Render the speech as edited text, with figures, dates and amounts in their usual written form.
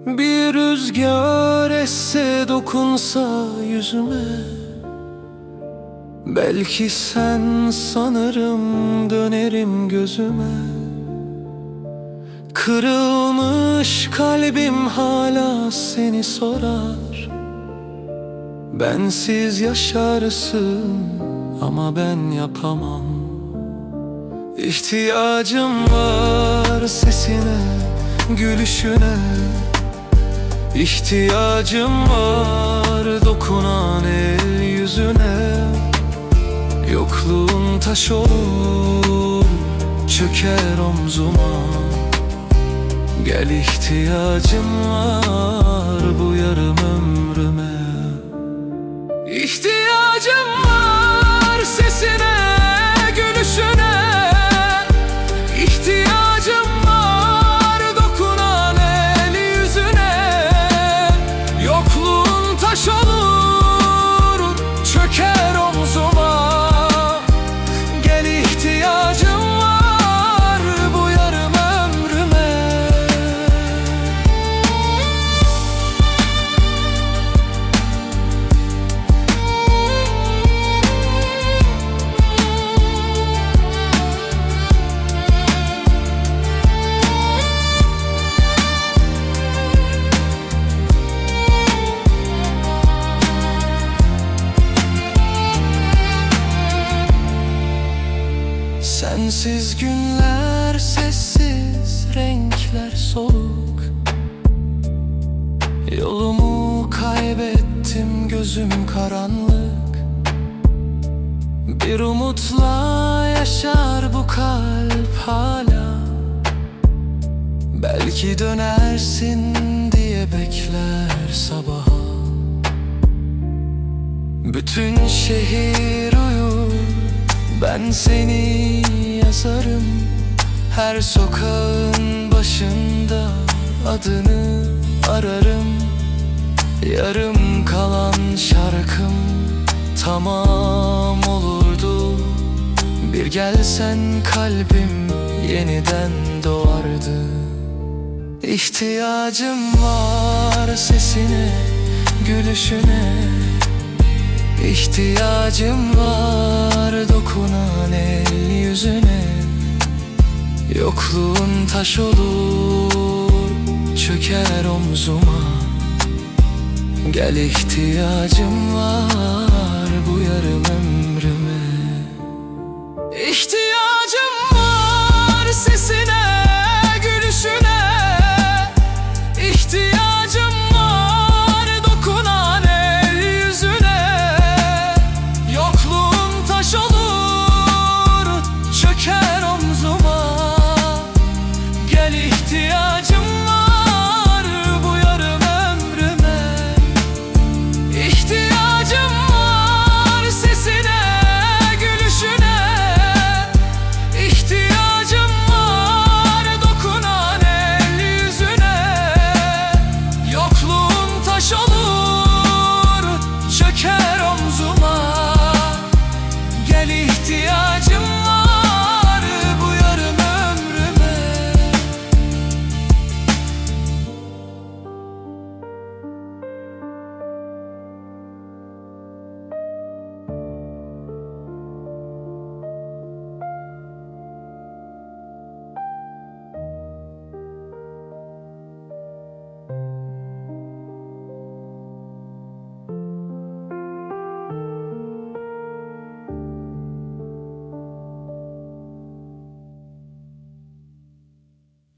Bir rüzgar esse dokunsa yüzüme, belki sen sanırım dönerim gözüme. Kırılmış kalbim hala seni sorar. Bensiz yaşarsın ama ben yapamam. İhtiyacım var sesine, gülüşüne. İhtiyacım var dokunan el yüzüne. Yokluğun taş olur, çöker omzuma. Gel, ihtiyacım var bu yarım ömrüme. İhtiyacım var sesine, gülüşüne. İhtiyacım var dokunan el yüzüne. Yokluğun taş olur, çöker omzuma. Gel, ihtiyacım var bu yarım ömrüme. Sensiz günler sessiz, renkler soluk. Yolumu kaybettim, gözüm karanlık. Bir umutla yaşar bu kalp hala. Belki dönersin diye bekler sabaha. Bütün şehir uyur, ben seni yazarım. Her sokağın başında adını ararım. Yarım kalan şarkım tamam olurdu. Bir gelsen kalbim yeniden doğardı. İhtiyacım var sesine, gülüşüne. İhtiyacım var dokunan el yüzüne. Yokluğun taş olur, çöker omzuma. Gel, ihtiyacım var